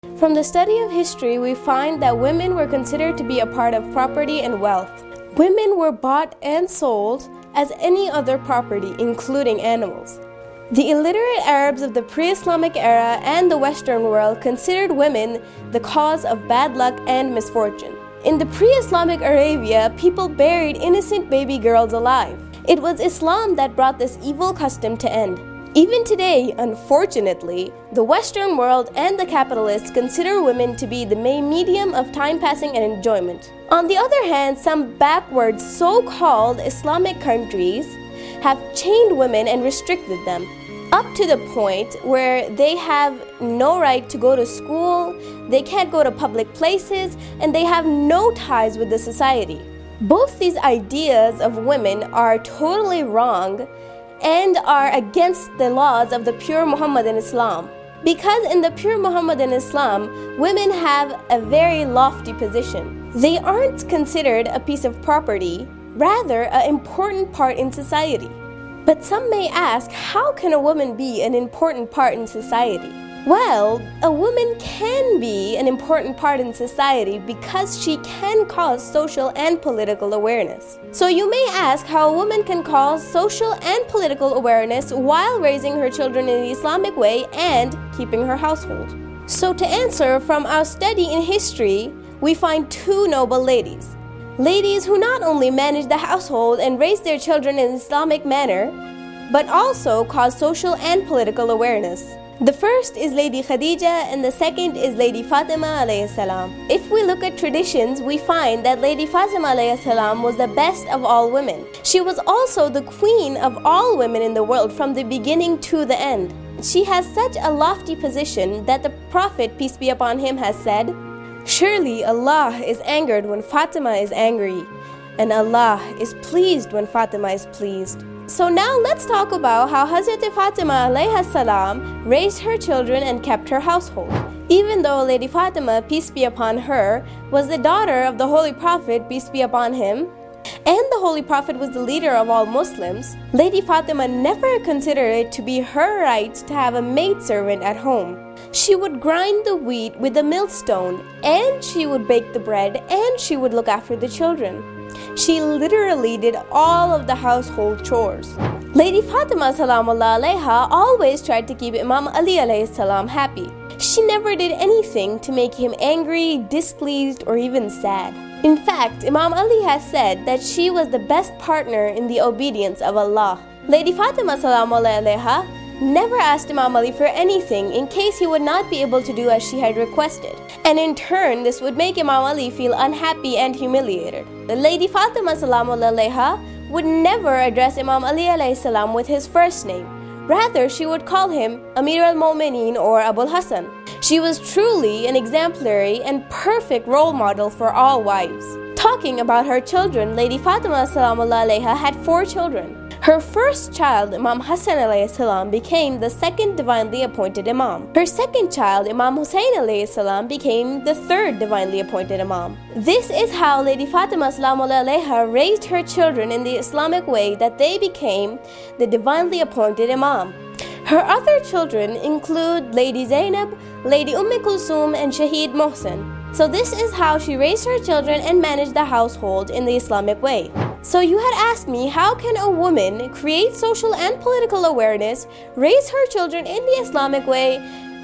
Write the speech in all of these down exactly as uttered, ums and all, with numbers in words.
From the study of history, we find that women were considered to be a part of property and wealth. Women were bought and sold as any other property, including animals. The illiterate Arabs of the pre-Islamic era and the Western world considered women the cause of bad luck and misfortune. In the pre-Islamic Arabia, people buried innocent baby girls alive. It was Islam that brought this evil custom to end. Even today, unfortunately, the Western world and the capitalists consider women to be the main medium of time passing and enjoyment. On the other hand, some backward so-called Islamic countries have chained women and restricted them, up to the point where they have no right to go to school, they can't go to public places, and they have no ties with the society. Both these ideas of women are totally wrong and are against the laws of the pure Muhammadan Islam. Because in the pure Muhammadan Islam, women have a very lofty position. They aren't considered a piece of property, rather an important part in society. But some may ask, how can a woman be an important part in society? Well, a woman can be an important part in society because she can cause social and political awareness. So you may ask how a woman can cause social and political awareness while raising her children in the Islamic way and keeping her household. So to answer, from our study in history, we find two noble ladies. Ladies who not only manage the household and raise their children in an Islamic manner, but also cause social and political awareness. The first is Lady Khadija and the second is Lady Fatima alayhi salam. If we look at traditions, we find that Lady Fatima alayhi salam was the best of all women. She was also the queen of all women in the world from the beginning to the end. She has such a lofty position that the Prophet, peace be upon him, has said, "Surely Allah is angered when Fatima is angry, and Allah is pleased when Fatima is pleased." So now let's talk about how Hazrat Fatima alayhi salam raised her children and kept her household. Even though Lady Fatima, peace be upon her, was the daughter of the Holy Prophet, peace be upon him, and the Holy Prophet was the leader of all Muslims, Lady Fatima never considered it to be her right to have a maidservant at home. She would grind the wheat with a millstone, and she would bake the bread, and she would look after the children. She literally did all of the household chores. Lady Fatima salamullah alayha always tried to keep Imam Ali alayhi salam happy. She never did anything to make him angry, displeased, or even sad. In fact, Imam Ali has said that she was the best partner in the obedience of Allah. Lady Fatima salamullah alayha never asked Imam Ali for anything in case he would not be able to do as she had requested. And in turn, this would make Imam Ali feel unhappy and humiliated. The Lady Fatima salamullah alayha would never address Imam Ali alayhi salam with his first name. Rather, she would call him Amir al-Mu'mineen or Abul Hassan. She was truly an exemplary and perfect role model for all wives. Talking about her children, Lady Fatima salamullah alayha had four children. Her first child, Imam Hassan alayhi salam, became the second divinely appointed Imam. Her second child, Imam Hussein alayhi salam, became the third divinely appointed Imam. This is how Lady Fatima salamullah alayha raised her children in the Islamic way that they became the divinely appointed Imam. Her other children include Lady Zainab, Lady Umm Kulsum, and Shaheed Mohsen. So this is how she raised her children and managed the household in the Islamic way. So you had asked me, how can a woman create social and political awareness, raise her children in the Islamic way,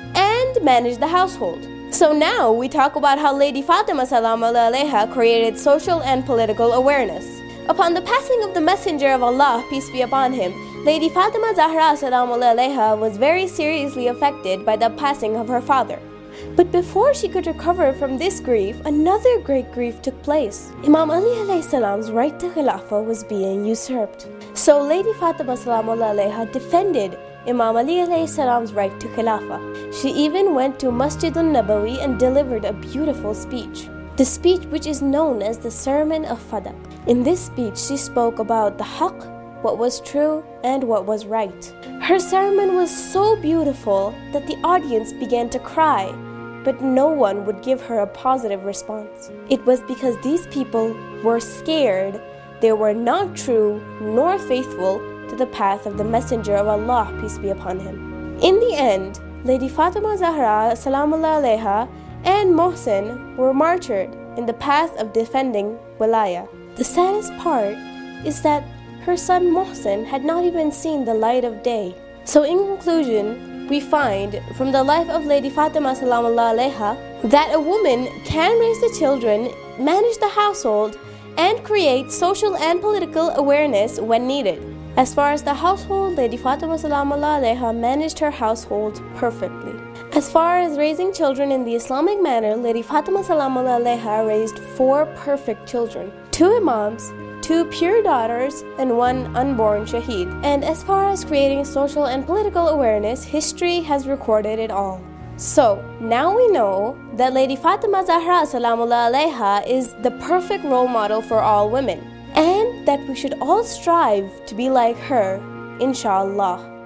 and manage the household? So now we talk about how Lady Fatima salamullah alayha created social and political awareness. Upon the passing of the Messenger of Allah, peace be upon him, Lady Fatima Zahra salamullah alayha was very seriously affected by the passing of her father. But before she could recover from this grief, another great grief took place. Imam Ali alayhi salam's right to Khilafah was being usurped. So Lady Fatima salamullah alayha defended Imam Ali alayhi salam's right to Khilafah. She even went to Masjidun Nabawi and delivered a beautiful speech. The speech which is known as the Sermon of Fadak. In this speech, she spoke about the haqq, what was true and what was right. Her sermon was so beautiful that the audience began to cry, but no one would give her a positive response. It was because these people were scared. They were not true nor faithful to the path of the Messenger of Allah, peace be upon him. In the end, Lady Fatima Zahra Salamullah Alaiha and Mohsen were martyred in the path of defending Wilaya. The saddest part is that her son Mohsen had not even seen the light of day. So in conclusion, we find from the life of Lady Fatima Salamullah Alaiha that a woman can raise the children, manage the household, and create social and political awareness when needed. As far as the household, Lady Fatima Salamullah Alaiha managed her household perfectly. As far as raising children in the Islamic manner, Lady Fatima Salamullah Alaiha raised four perfect children, two imams, two pure daughters, and one unborn shaheed. And as far as creating social and political awareness, history has recorded it all. So, now we know that Lady Fatima Zahra Salamullah Alaiha is the perfect role model for all women, and that we should all strive to be like her, inshallah.